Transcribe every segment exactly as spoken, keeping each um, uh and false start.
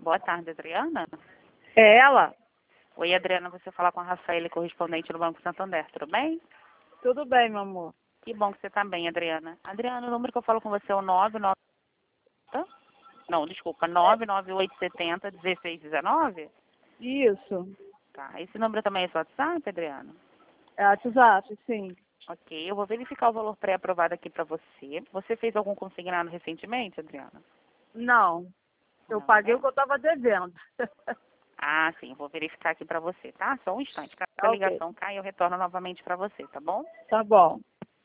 Boa tarde, Adriana. É ela? Oi, Adriana, você fala com a Rafaela, correspondente do Banco Santander, tudo bem? Tudo bem, meu amor. Que bom que você está bem, Adriana. Adriana, o número que eu falo com você é o nove nove... Não, desculpa, nove nove oito sete zero, um seis um nove? Isso. Tá, esse número também é seu WhatsApp, Adriana? É WhatsApp, sim. Ok, eu vou verificar o valor pré-aprovado aqui para você. Você fez algum consignado recentemente, Adriana? Não. Eu Não, paguei né? o que eu estava devendo. Ah, sim, eu vou verificar aqui para você, tá? Só um instante. Caso a Ok. ligação caia, eu retorno novamente para você, tá bom? Tá bom.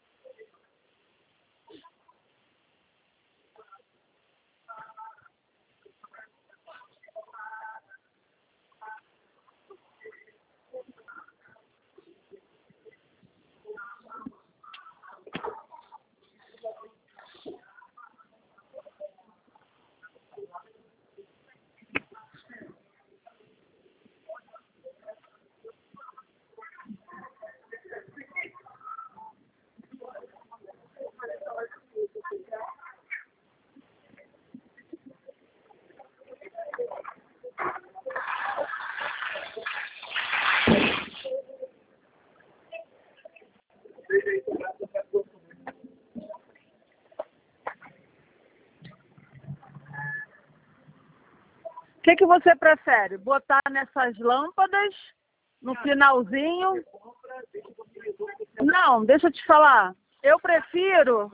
O que, que você prefere? Botar nessas lâmpadas, no finalzinho? Não, deixa eu te falar. Eu prefiro...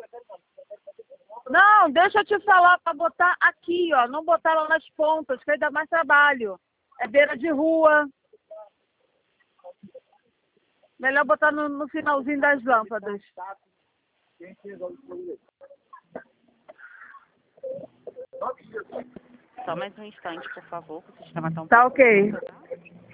Não, deixa eu te falar para botar aqui, ó. Não botar lá nas pontas, que aí dá mais trabalho. É beira de rua. Melhor botar no, no finalzinho das lâmpadas. Só mais um instante, por favor, que o sistema está um Tá pouco ok. lento, tá?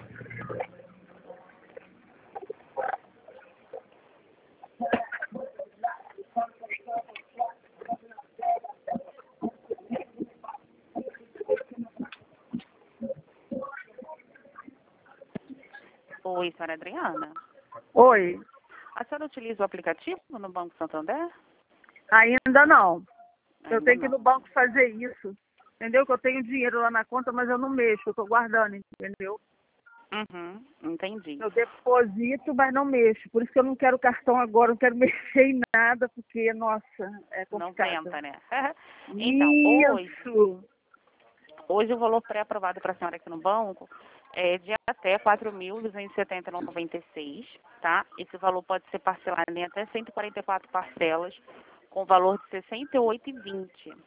Oi, senhora Adriana. Oi. A senhora utiliza o aplicativo no Banco Santander? Ainda não. Eu Ainda tenho que ir no não. banco fazer isso. Entendeu? Que eu tenho dinheiro lá na conta, mas eu não mexo. Eu tô guardando, entendeu? Uhum, entendi. Eu deposito, mas não mexo. Por isso que eu não quero cartão agora, não quero mexer em nada, porque, nossa, é Não complicado. tenta, né? Então, hoje, Isso. hoje o valor pré-aprovado para a senhora aqui no banco é de até quatro mil duzentos e setenta vírgula noventa e seis, tá? Esse valor pode ser parcelado em até cento e quarenta e quatro parcelas, com valor de sessenta e oito reais e vinte centavos,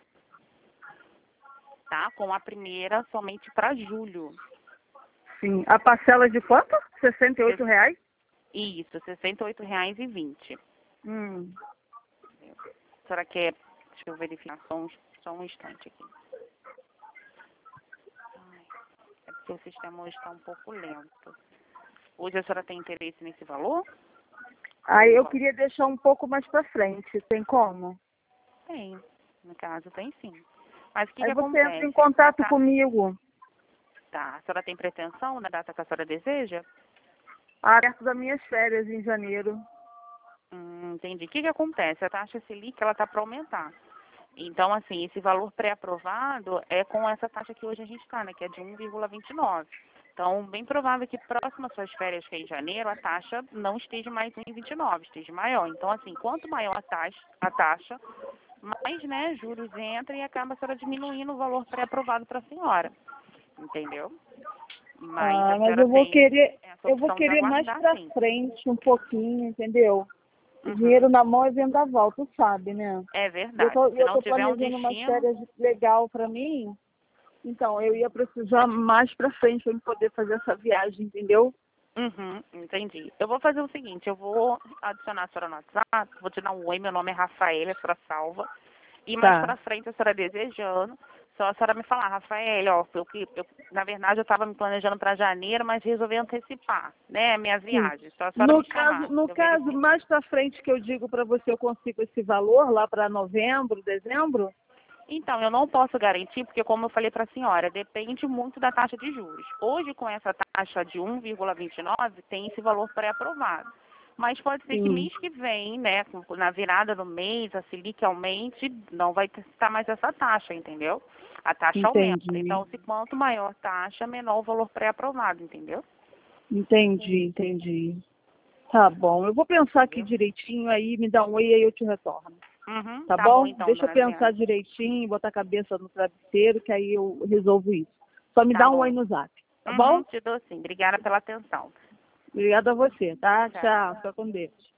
tá? Com a primeira somente para julho. Sim. A parcela de quanto? sessenta e oito reais? Isso, sessenta e oito reais e vinte centavos. Hum. A senhora quer, deixa eu verificar só um, só um instante aqui. Ai, é porque o sistema hoje está um pouco lento. Hoje a senhora tem interesse nesse valor? Aí eu Ou- queria deixar um pouco mais pra frente. Tem como? Tem, no caso tem sim. Mas o que, que Aí você entra acontece? em A contato ta- comigo. Tá, a senhora tem pretensão na data que a senhora deseja? Ah, perto das minhas férias em janeiro. Hum, entendi. O que, que acontece? A taxa Selic ela está para aumentar. Então, assim, esse valor pré-aprovado é com essa taxa que hoje a gente está, né? Que é de um vírgula vinte e nove. Então, bem provável que próximo às suas férias, que é em janeiro, a taxa não esteja mais em vinte e nove, esteja maior. Então, assim, quanto maior a taxa, a taxa mais, né, juros entram e acaba a senhora diminuindo o valor pré-aprovado para a senhora. Entendeu? Mas Ah, a mas senhora eu vou tem querer, essa eu vou opção de querer mais aguardar, pra sim. frente um pouquinho, entendeu? O Uhum. dinheiro na mão é vendaval, tu sabe, né? É E eu verdade. tô, Se eu não tô tiver um planejando umas destino, férias legal pra mim, então eu ia precisar mais pra frente pra eu poder fazer essa viagem, entendeu? uhum, entendi. Eu vou fazer o seguinte, eu vou adicionar a senhora no WhatsApp, vou te dar um oi, meu nome é Rafaela, a senhora salva. E mais Tá. pra frente, a senhora desejando, só a senhora me falar, Rafaela, ó, eu, que- eu, na verdade eu estava me planejando para janeiro, mas resolvi antecipar, né, minha Sim. viagem. Só a senhora No me caso, chamar, no eu caso verifico. mais pra frente que eu digo pra você, eu consigo esse valor lá pra novembro, dezembro? Então, eu não posso garantir, porque como eu falei para a senhora, depende muito da taxa de juros. Hoje, com essa taxa de um vírgula vinte e nove, tem esse valor pré-aprovado. Mas pode ser que Sim. mês que vem, né, com- na virada do mês, a Selic aumente, não vai estar mais essa taxa, entendeu? A taxa aumenta. Entendi. Então, se quanto maior a taxa, menor o valor pré-aprovado, entendeu? Entendi, entendi. Tá bom. Eu vou pensar aqui Entendeu? direitinho aí, me dá um oi aí eu te retorno. Uhum, Tá tá bom bom? então, Deixa eu dona pensar Adriana. direitinho, botar a cabeça no travesseiro, que aí eu resolvo isso. Só me Tá dá um oi bom. no zap, tá Uhum, bom? te dou sim. Obrigada pela atenção. Obrigada a você, tá? Tchau. Tchau. Fica com Deus.